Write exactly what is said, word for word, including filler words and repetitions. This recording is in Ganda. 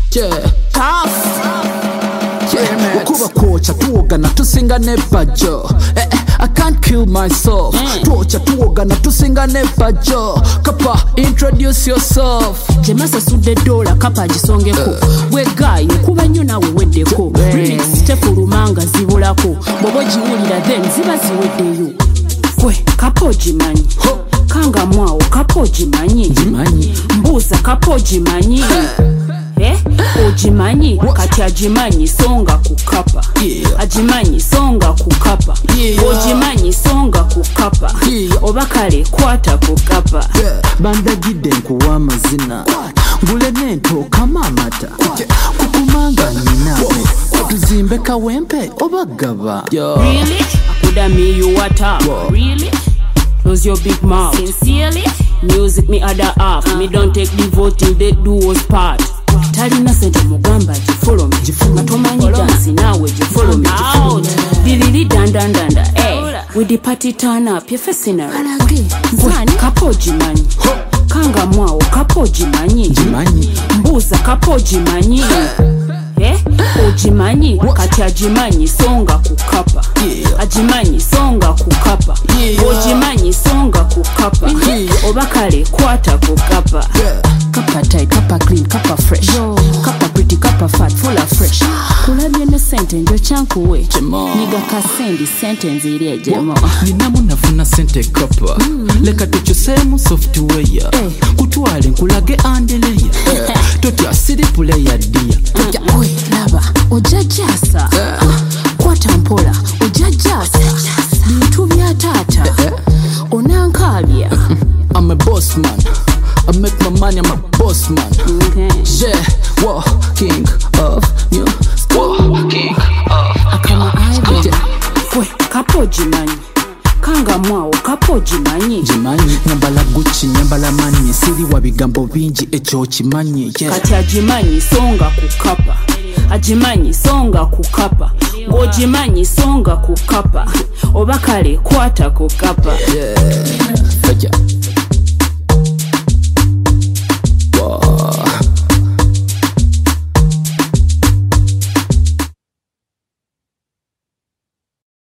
Yeah. Tough. Yeah. Ukuba kocha tuogana tusinga nebajo. Eh, eh, I can't kill myself. Mm. Tocha tuogana tusinga nebajo. Kapa, introduce yourself. Jemasa sude dola kapa jisongeko. Uh. We guy kuba nyo nawe weddeko. Yeah. Remix tefulumanga zibulako. Bobo jiwulira then ziba ziweddeyo. Kwe kapo jimanyi. Ho. Kanga mwao kapo jimanyi. Jimanyi. Mbuza kapo jimanyi. Eh? Ojimanyi kati ajimanyi songa kukapa. Yeah. Ajimanyi songa kukapa. Yeah. Ojimanyi songa kukapa. Yeah. Obakale kwata kukapa. Yeah. Bandagide nkuwa amazina. Ngule nento kama amata. Kukumanga ninawe. Tuzimbe kawempe obagaba. Yeah. Really? Akuda me you what up? Wow. Really? Close your big mouth. Sincerely? Music me other half. Uh-huh. Me don't take the vote till they do us part. Talina sente mugamba follow me. Matomanyi dance nawe follow me. Out. Bilili danda danda. Eh. With the party turn up. Your face in a kapo jimanyi. Kanga mwao kapo jimanyi. Jimanyi. Mbuza kapo jimanyi. Eh? Ojimanyi kati ajimanyi songa kukapa. Yeah. Ajimanyi songa kukapa. Yeah. Ojimanyi songa kukapa. Yeah. Obakale kwata kukapa. Yeah. Kapa tight, kapa clean, kapa fresh. Yo. Kapa pretty, kapa fat, full of fresh. Kulabye ne sente njo chankuwe. Jemo. Niga kasendi sentence iliye jemo. Ninamu nafuna sente kapa. Mm. Leka tuchusemu software. Eh. Kutuwale nkulage andeleya. Eh. Toti asiri player dia. Mm. Oi, laba, ojajasa. Eh. Kwata mpola, ojajasa. Bintu bya tata. Eh. Onankabya. I'm a boss man. I make my money, I'm a boss man. Okay. Yeah, whoa, king of new school. King of Akama aibu. Kwe, kapo jimanyi. Kanga mwao, kapo jimanyi. Jimanyi, nyambala Gucci, nyambala mani. Siri wa bigambo vinji, echo chimanyi. Yeah. Kati ajimanyi, songa kukapa. Ajimanyi, songa kukapa. Ojimanyi, songa kukapa. Obakale, kwata kukapa. Yeah.